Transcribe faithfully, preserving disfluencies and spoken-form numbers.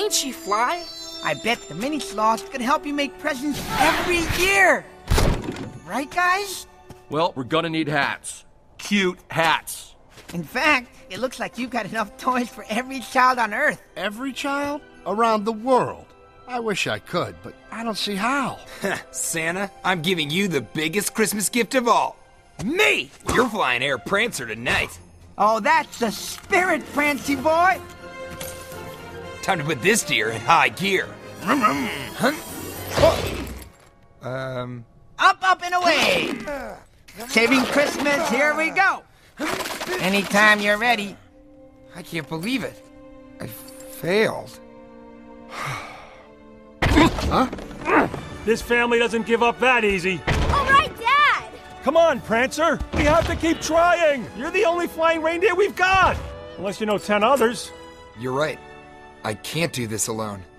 Can't she fly? I bet the mini sloth could help you make presents every year. Right, guys? Well, we're gonna need hats. Cute hats. In fact, it looks like you've got enough toys for every child on Earth. Every child? Around the world. I wish I could, but I don't see how. Santa, I'm giving you the biggest Christmas gift of all. Me! You're flying Air Prancer tonight. Oh, that's the spirit, Prancy boy! Time to put this deer in high gear. Um... Up, up, and away! Saving Christmas, here we go! Anytime you're ready. I can't believe it. I failed. Huh? This family doesn't give up that easy. All right, Dad! Come on, Prancer. We have to keep trying. You're the only flying reindeer we've got. Unless you know ten others. You're right. I can't do this alone.